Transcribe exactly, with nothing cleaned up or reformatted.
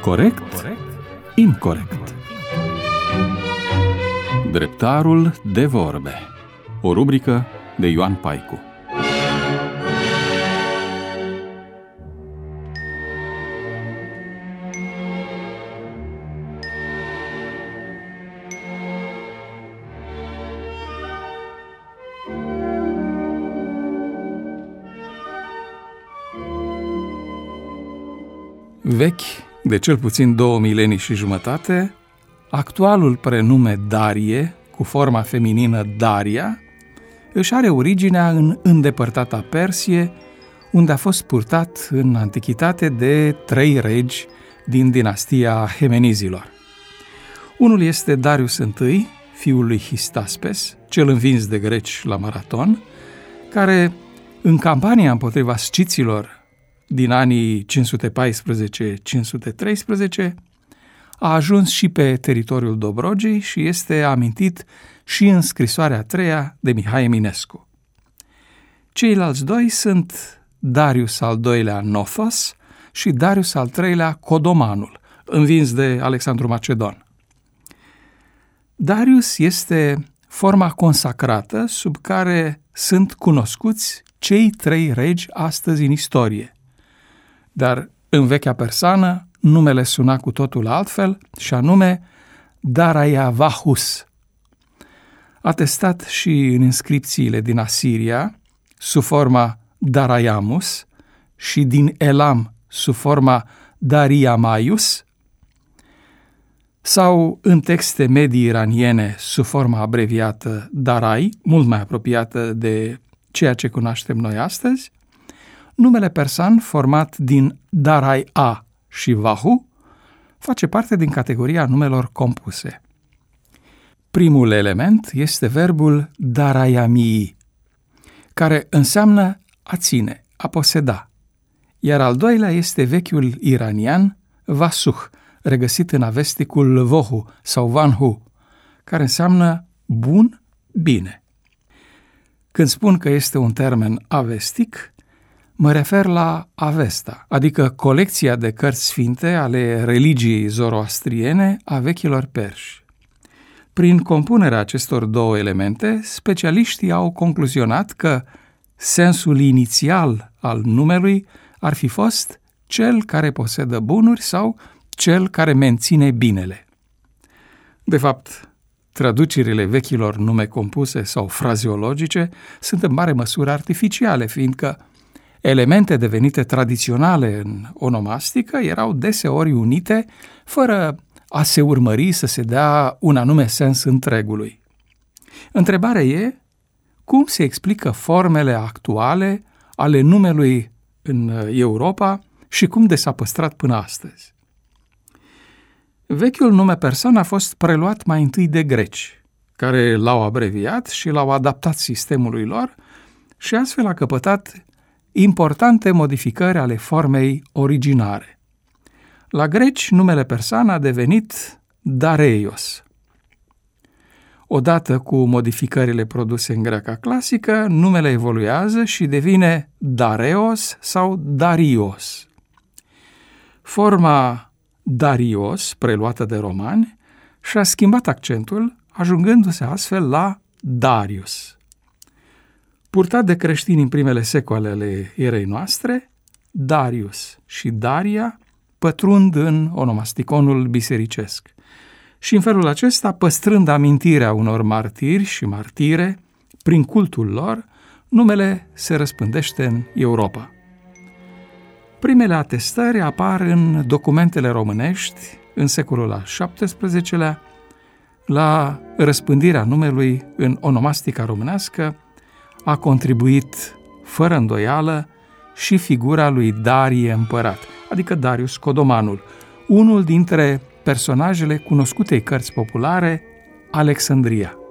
Corect? Incorect. Dreptarul de vorbe. O rubrică de Ioan Paicu. Vechi de cel puțin două milenii și jumătate, actualul prenume Darie, cu forma feminină Daria, își are originea în îndepărtata Persie, unde a fost purtat în antichitate de trei regi din dinastia Hemenizilor. Unul este Darius I, fiul lui Histaspes, cel învins de greci la maraton, care, în campania împotriva sciților din anii cinci sute paisprezece - cinci sute treisprezece, a ajuns și pe teritoriul Dobrogei și este amintit și în scrisoarea a treia de Mihai Eminescu. Ceilalți doi sunt Darius al doilea Nothos și Darius al treilea Codomanul, învins de Alexandru Macedon. Darius este forma consacrată sub care sunt cunoscuți cei trei regi astăzi în istorie. Dar în vechea persană numele suna cu totul altfel și anume Darayavahus. Atestat și în inscripțiile din Asiria sub forma Darayamus și din Elam sub forma Dariamaius, sau în texte medii iraniene sub forma abreviată Darai, mult mai apropiată de ceea ce cunoaștem noi astăzi, numele persan format din Darai-a și Vahu face parte din categoria numelor compuse. Primul element este verbul darayamii, care înseamnă a ține, a poseda, iar al doilea este vechiul iranian Vasuh, regăsit în avesticul Vohu sau Vanhu, care înseamnă bun, bine. Când spun că este un termen avestic, mă refer la Avesta, adică colecția de cărți sfinte ale religiei zoroastriene a vechilor perși. Prin compunerea acestor două elemente, specialiștii au concluzionat că sensul inițial al numelui ar fi fost cel care posedă bunuri sau cel care menține binele. De fapt, traducerile vechilor nume compuse sau frazeologice sunt în mare măsură artificiale, fiindcă elemente devenite tradiționale în onomastică erau deseori unite fără a se urmări să se dea un anume sens întregului. Întrebarea e cum se explică formele actuale ale numelui în Europa și cum de s-a păstrat până astăzi. Vechiul nume persan a fost preluat mai întâi de greci, care l-au abreviat și l-au adaptat sistemului lor și astfel a căpătat importante modificări ale formei originare. La greci, numele persan a devenit Dareios. Odată cu modificările produse în greaca clasică, numele evoluează și devine Dareos sau Darios. Forma Darios, preluată de romani, și-a schimbat accentul, ajungându-se astfel la Darius. Purtat de creștini în primele secole ale erei noastre, Darius și Daria pătrund în onomasticonul bisericesc și în felul acesta, păstrând amintirea unor martiri și martire, prin cultul lor, numele se răspândește în Europa. Primele atestări apar în documentele românești în secolul al șaptesprezecelea, la răspândirea numelui în onomastica românească a contribuit fără îndoială și figura lui Darie împărat, adică Darius Codomanul, unul dintre personajele cunoscutei cărți populare Alexandria.